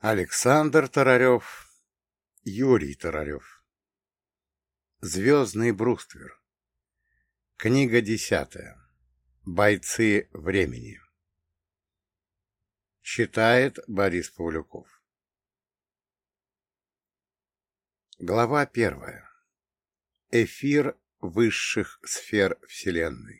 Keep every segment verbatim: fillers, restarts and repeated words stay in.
Александр Тарарев, Юрий Тарарев. Звездный бруствер. Книга десятая. Бойцы времени. Читает Борис Павлюков. Глава первая. Эфир высших сфер Вселенной.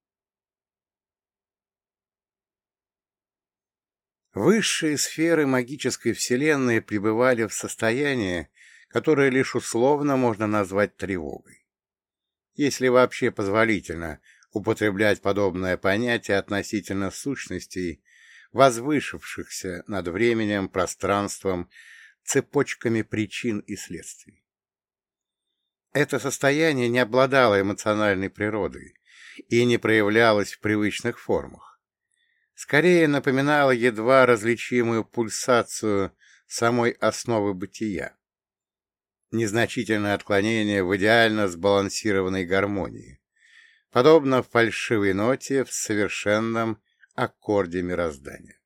Высшие сферы магической Вселенной пребывали в состоянии, которое лишь условно можно назвать тревогой. Если вообще позволительно употреблять подобное понятие относительно сущностей, возвышившихся над временем, пространством, цепочками причин и следствий. Это состояние не обладало эмоциональной природой и не проявлялось в привычных формах. Скорее напоминало едва различимую пульсацию самой основы бытия. Незначительное отклонение в идеально сбалансированной гармонии, подобно фальшивой ноте в совершенном аккорде мироздания.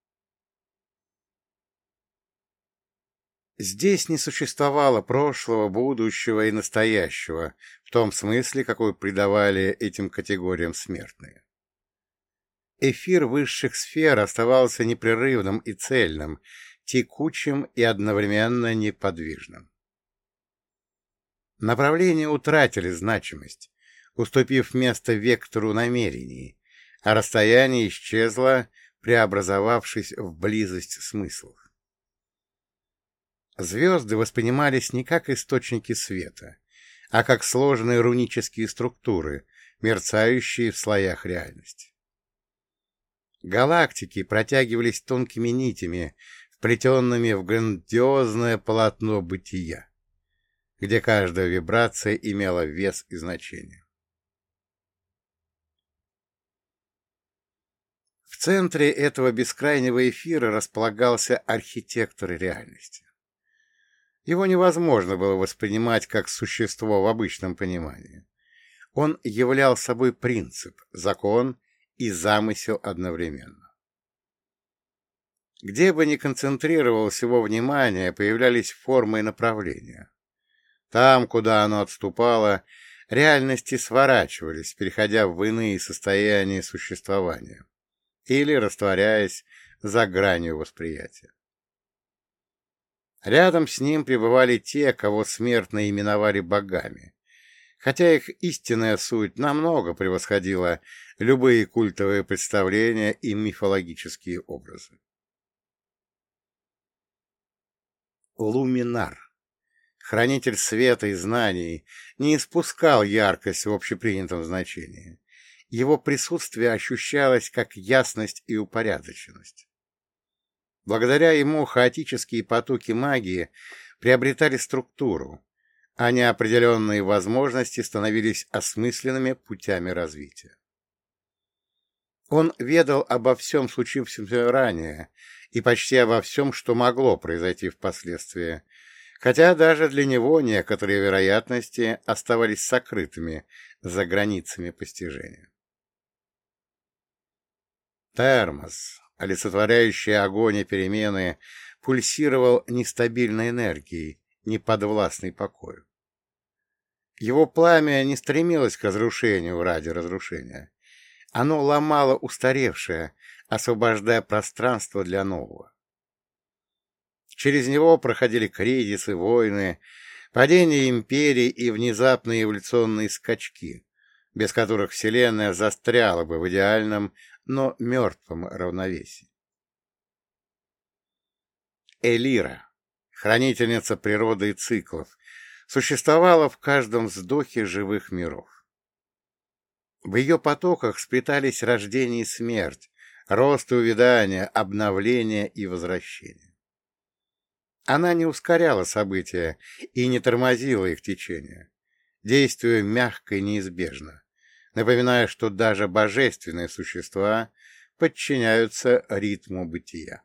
Здесь не существовало прошлого, будущего и настоящего, в том смысле, какой придавали этим категориям смертные. Эфир высших сфер оставался непрерывным и цельным, текучим и одновременно неподвижным. Направления утратили значимость, уступив место вектору намерений, а расстояние исчезло, преобразовавшись в близость смыслов. Звезды воспринимались не как источники света, а как сложные рунические структуры, мерцающие в слоях реальности. Галактики протягивались тонкими нитями, вплетенными в грандиозное полотно бытия, где каждая вибрация имела вес и значение. В центре этого бескрайнего эфира располагался архитектор реальности. Его невозможно было воспринимать как существо в обычном понимании. Он являл собой принцип, закон и замысел одновременно. Где бы ни концентрировалось его внимание, появлялись формы и направления. Там, куда оно отступало, реальности сворачивались, переходя в иные состояния существования или растворяясь за гранью восприятия. Рядом с ним пребывали те, кого смертные именовали богами, хотя их истинная суть намного превосходила любые культовые представления и мифологические образы. Луминар, хранитель света и знаний, не испускал яркость в общепринятом значении. Его присутствие ощущалось как ясность и упорядоченность. Благодаря ему хаотические потоки магии приобретали структуру, а неопределенные возможности становились осмысленными путями развития. Он ведал обо всем случившемся ранее и почти обо всем, что могло произойти впоследствии, хотя даже для него некоторые вероятности оставались сокрытыми за границами постижения. Термос, олицетворяющий огонь и перемены, пульсировал нестабильной энергией, неподвластной покою. Его пламя не стремилось к разрушению ради разрушения. Оно ломало устаревшее, освобождая пространство для нового. Через него проходили кризисы, войны, падение империй и внезапные эволюционные скачки, без которых Вселенная застряла бы в идеальном, но мертвом равновесии. Элира, хранительница природы и циклов, существовала в каждом вздохе живых миров. В ее потоках сплетались рождение и смерть, рост и увядание, обновление и возвращение. Она не ускоряла события и не тормозила их течение, действуя мягко и неизбежно, напоминая, что даже божественные существа подчиняются ритму бытия.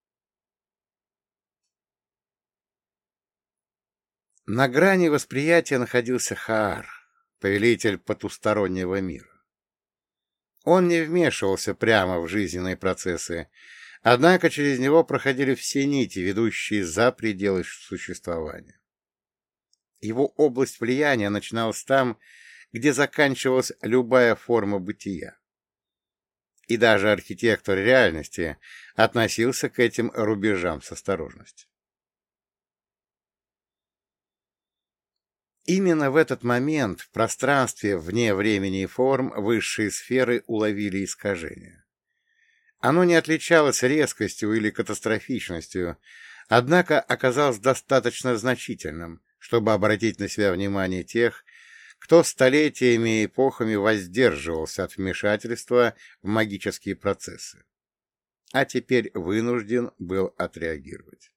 На грани восприятия находился Хаар, повелитель потустороннего мира. Он не вмешивался прямо в жизненные процессы, Однако через него проходили все нити, ведущие за пределы существования. Его область влияния начиналась там, где заканчивалась любая форма бытия. И даже архитектор реальности относился к этим рубежам с осторожностью. Именно в этот момент в пространстве вне времени и форм высшие сферы уловили искажение. Оно не отличалось резкостью или катастрофичностью, однако оказалось достаточно значительным, чтобы обратить на себя внимание тех, кто столетиями и эпохами воздерживался от вмешательства в магические процессы, а теперь вынужден был отреагировать.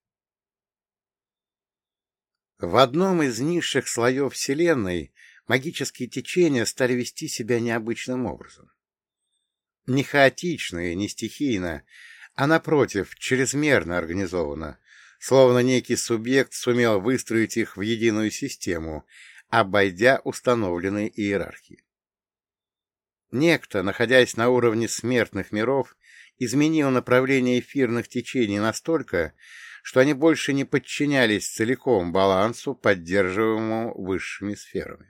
В одном из низших слоев Вселенной магические течения стали вести себя необычным образом. Не хаотично и не стихийно, а, напротив, чрезмерно организованно, словно некий субъект сумел выстроить их в единую систему, обойдя установленные иерархии. Некто, находясь на уровне смертных миров, изменил направление эфирных течений настолько, что они больше не подчинялись целиком балансу, поддерживаемому высшими сферами.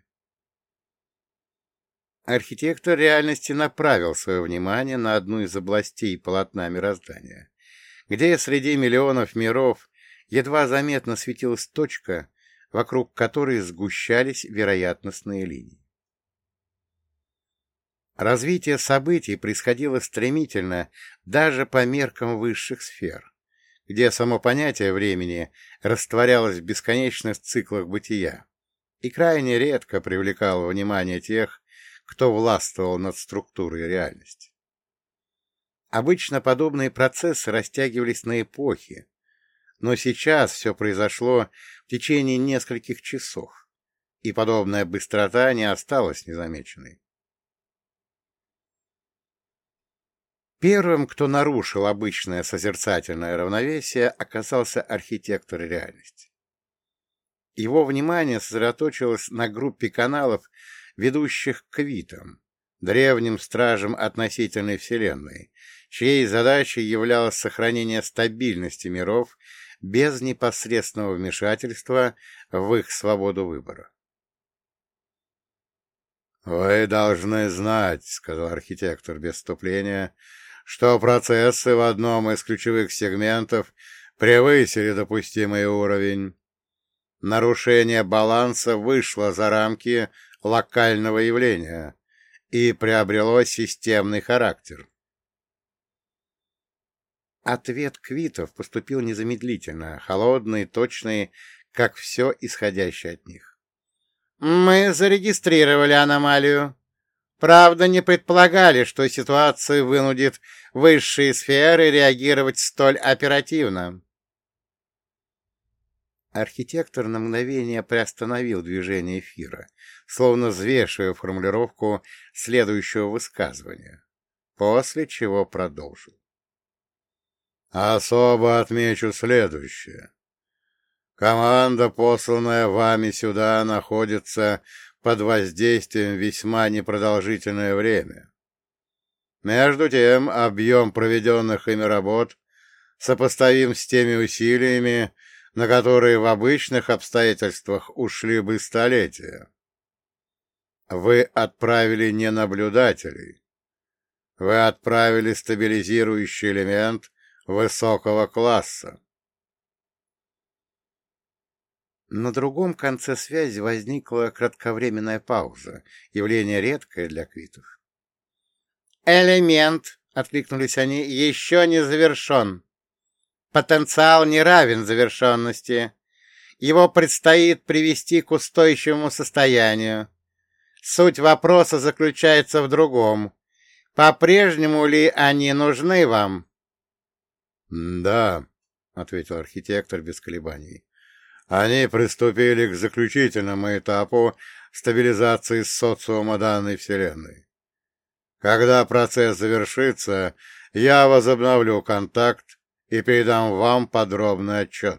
Архитектор реальности направил свое внимание на одну из областей полотна мироздания, где среди миллионов миров едва заметно светилась точка, вокруг которой сгущались вероятностные линии. Развитие событий происходило стремительно даже по меркам высших сфер, где само понятие времени растворялось в бесконечных циклах бытия и крайне редко привлекало внимание тех, кто властвовал над структурой реальности. Обычно подобные процессы растягивались на эпохи, но сейчас все произошло в течение нескольких часов, и подобная быстрота не осталась незамеченной. Первым, кто нарушил обычное созерцательное равновесие, оказался архитектор реальности. Его внимание сосредоточилось на группе каналов, ведущих к Квитам, древним стражам относительной Вселенной, чьей задачей являлось сохранение стабильности миров без непосредственного вмешательства в их свободу выбора. «Вы должны знать, — сказал архитектор без вступления, — что процессы в одном из ключевых сегментов превысили допустимый уровень. Нарушение баланса вышло за рамки локального явления и приобрело системный характер». Ответ Квитов поступил незамедлительно, холодный, точный, как все исходящее от них. «Мы зарегистрировали аномалию. Правда, не предполагали, что ситуация вынудит высшие сферы реагировать столь оперативно». Архитектор на мгновение приостановил движение эфира, словно взвешивая формулировку следующего высказывания, после чего продолжил. «Особо отмечу следующее. Команда, посланная вами сюда, находится под воздействием весьма непродолжительное время. Между тем, объем проведенных ими работ сопоставим с теми усилиями, на которые в обычных обстоятельствах ушли бы столетия. Вы отправили не наблюдателей. Вы отправили стабилизирующий элемент высокого класса». На другом конце связи возникла кратковременная пауза, явление редкое для Квитов. «Элемент», — откликнулись они, — «еще не завершен. Потенциал не равен завершенности. Его предстоит привести к устойчивому состоянию. Суть вопроса заключается в другом. По-прежнему ли они нужны вам?» «Да», — ответил архитектор без колебаний. «Они приступили к заключительному этапу стабилизации социума данной Вселенной. Когда процесс завершится, я возобновлю контакт и передам вам подробный отчет».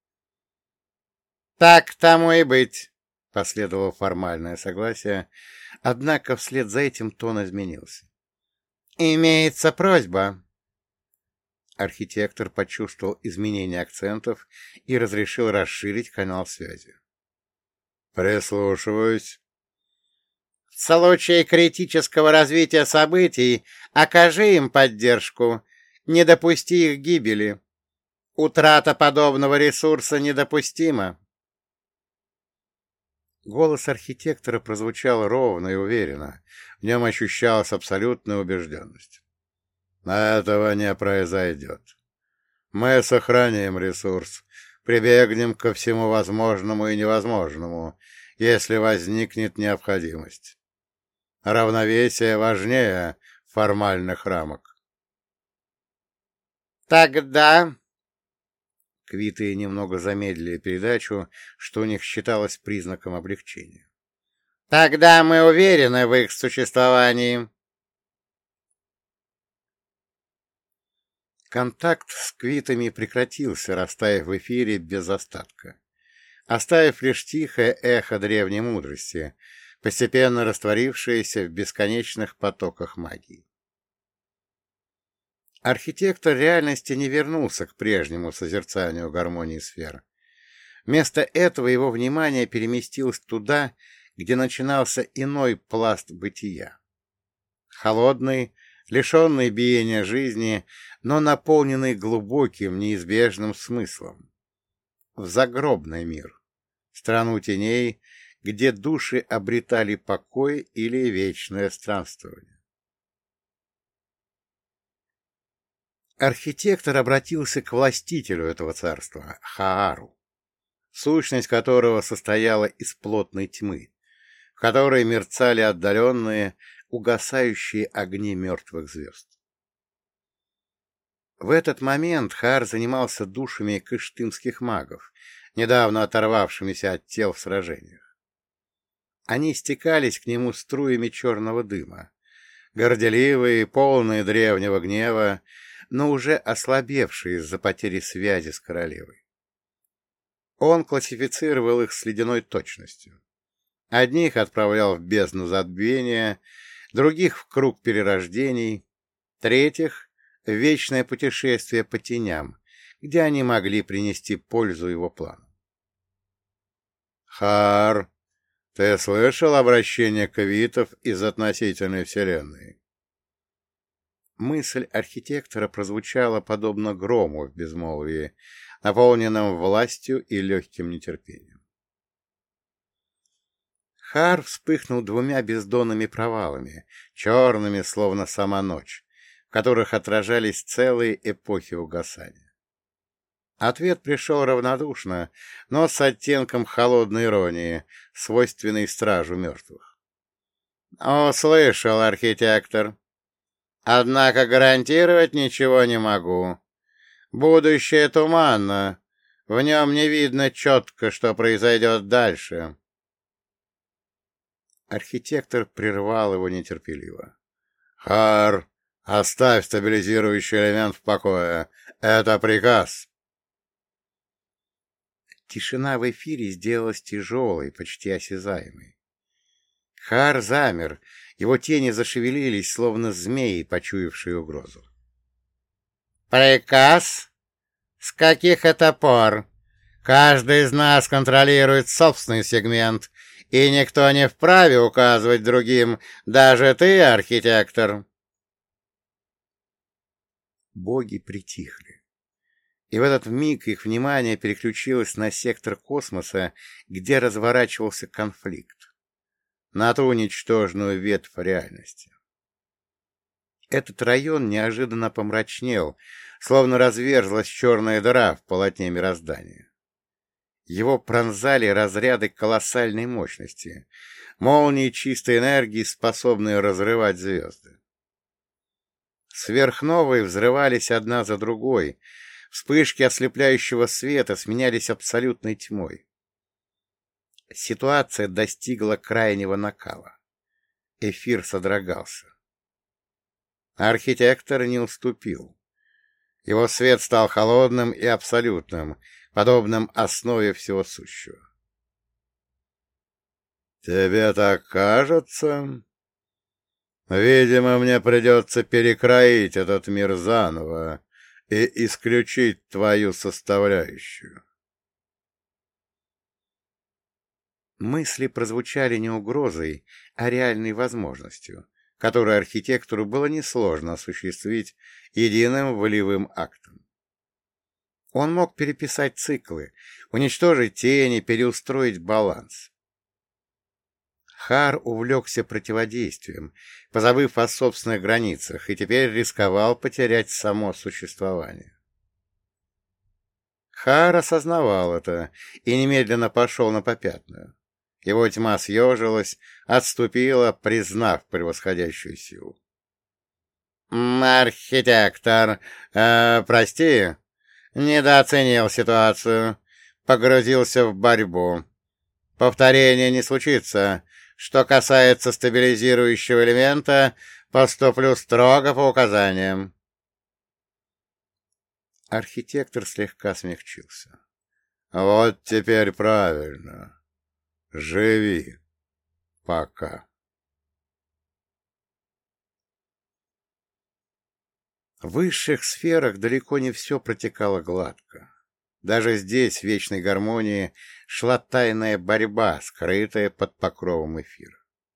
«Так тому и быть», — последовало формальное согласие, однако вслед за этим тон изменился. «Имеется просьба. Архитектор почувствовал изменение акцентов и разрешил расширить канал связи. «Прислушиваюсь». «В случае критического развития событий окажи им поддержку, не допусти их гибели. Утрата подобного ресурса недопустима». Голос архитектора прозвучал ровно и уверенно. В нем ощущалась абсолютная убежденность. «Этого не произойдет. Мы сохраним ресурс, прибегнем ко всему возможному и невозможному, если возникнет необходимость. Равновесие важнее формальных рамок». «Тогда...» Квиты немного замедлили передачу, что у них считалось признаком облегчения. «Тогда мы уверены в их существовании». Контакт с квитами прекратился, растаяв в эфире без остатка, оставив лишь тихое эхо древней мудрости, постепенно растворившееся в бесконечных потоках магии. Архитектор реальности не вернулся к прежнему созерцанию гармонии сфер. Вместо этого его внимание переместилось туда, где начинался иной пласт бытия. Холодный, лишенный биения жизни, но наполненный глубоким, неизбежным смыслом. В загробный мир, страну теней, где души обретали покой или вечное странствование. Архитектор обратился к властителю этого царства, Хаару, сущность которого состояла из плотной тьмы, в которой мерцали отдаленные, угасающие огни мертвых звезд. В этот момент Хаар занимался душами кыштымских магов, недавно оторвавшимися от тел в сражениях. Они стекались к нему струями черного дыма, горделивые, полные древнего гнева, но уже ослабевшие из-за потери связи с королевой. Он классифицировал их с ледяной точностью. Одних отправлял в бездну забвения, других — в круг перерождений, третьих — в вечное путешествие по теням, где они могли принести пользу его плану. «Хаар, ты слышал обращение квитов из относительной вселенной?» Мысль архитектора прозвучала подобно грому в безмолвии, наполненном властью и легким нетерпением. Хаар вспыхнул двумя бездонными провалами, черными, словно сама ночь, в которых отражались целые эпохи угасания. Ответ пришел равнодушно, но с оттенком холодной иронии, свойственной стражу мертвых. — О, слышал, архитектор. Однако гарантировать ничего не могу. Будущее туманно, в нем не видно четко, что произойдет дальше. Архитектор прервал его нетерпеливо. — Хаар, оставь стабилизирующий элемент в покое. Это приказ. Тишина в эфире сделалась тяжелой, почти осязаемой. Хаар замер, его тени зашевелились, словно змеи, почуявшие угрозу. «Приказ? С каких это пор? Каждый из нас контролирует собственный сегмент, и никто не вправе указывать другим, даже ты, архитектор». Боги притихли, и в этот миг их внимание переключилось на сектор космоса, где разворачивался конфликт, на ту ничтожную ветвь реальности. Этот район неожиданно помрачнел, словно разверзлась черная дыра в полотне мироздания. Его пронзали разряды колоссальной мощности, молнии чистой энергии, способные разрывать звезды. Сверхновые взрывались одна за другой, вспышки ослепляющего света сменялись абсолютной тьмой. Ситуация достигла крайнего накала. Эфир содрогался. Архитектор не уступил. Его свет стал холодным и абсолютным, подобным основе всего сущего. «Тебе так кажется? Видимо, мне придется перекроить этот мир заново, и исключить твою составляющую. Мысли прозвучали не угрозой, а реальной возможностью, которую архитектору было несложно осуществить единым волевым актом. Он мог переписать циклы, уничтожить тени, переустроить баланс. Хар увлекся противодействием, позабыв о собственных границах, и теперь рисковал потерять само существование. Хар осознавал это и немедленно пошел на попятную. Его тьма съежилась, отступила, признав превосходящую силу. «Архитектор, э, прости, недооценил ситуацию, погрузился в борьбу. Повторения не случится. Что касается стабилизирующего элемента, поступлю строго по указаниям». Архитектор слегка смягчился. «Вот теперь правильно. Живи. Пока». В высших сферах далеко не все протекало гладко. Даже здесь, в вечной гармонии, шла тайная борьба, скрытая под покровом эфира.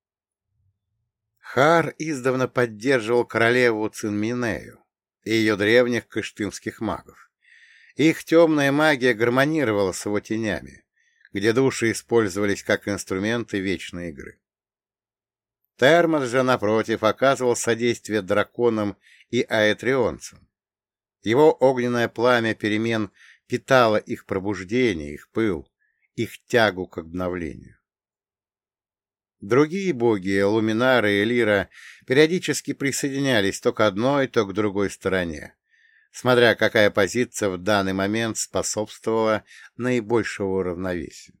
Хар издавна поддерживал королеву Цинминею и ее древних кыштымских магов. Их темная магия гармонировала с его тенями, где души использовались как инструменты вечной игры. Термос же, напротив, оказывал содействие драконам и аэтрионцам. Его огненное пламя перемен питало их пробуждение, их пыл, их тягу к обновлению. Другие боги, Луминара и Лира, периодически присоединялись то к одной, то к другой стороне, смотря какая позиция в данный момент способствовала наибольшему равновесию.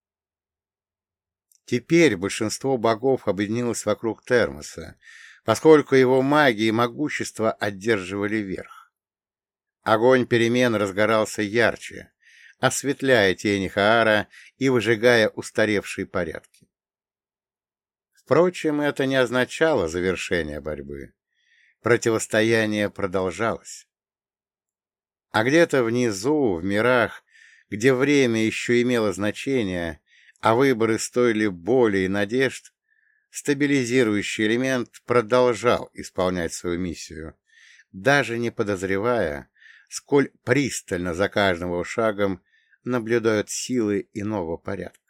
Теперь большинство богов объединилось вокруг Термоса, поскольку его магия и могущество одерживали верх. Огонь перемен разгорался ярче, осветляя тени Хаара и выжигая устаревшие порядки. Впрочем, это не означало завершение борьбы. Противостояние продолжалось. А где-то внизу, в мирах, где время еще имело значение, а выборы стоили боли и надежд, стабилизирующий элемент продолжал исполнять свою миссию, даже не подозревая, сколь пристально за каждым его шагом наблюдают силы иного порядка.